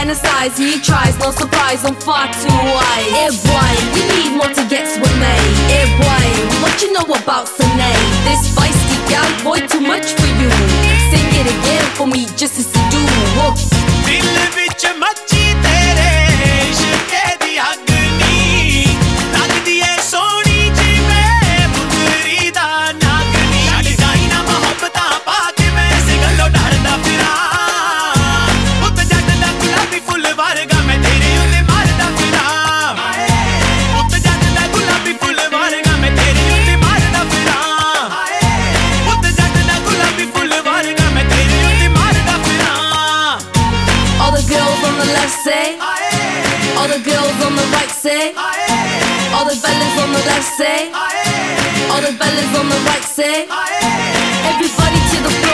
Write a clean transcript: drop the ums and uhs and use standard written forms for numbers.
fantasize and he tries, no surprise, I'm far too wise. Yeah boy, you need more to get with me. Yeah boy, what you know about Sine? This feisty gal, boy, too much for you. Sing it again for me, just as you do. Whoa. दिल विच मची तेरे इश्के दी अग नी लगदी ऐ सोहनी जिवें पुतरी दा नागनी छड़ जाई ना मोहब्बतां पा के मैं इस गल्लों डरदा फिरां पुत जट दा गुलाबी फुल वर्गा मैं तेरे उत्ते मारदा फिरां पुत जट दा गुलाबी फुल वर्गा मैं तेरे उत्ते मारदा फिरां पुत जट दा गुलाबी फुल वर्गा मैं तेरे उत्ते मारदा फिरां All the girls on the left say, all the girls on the right say, all the fellas on the left say, all the fellas on the right say, everybody to the front.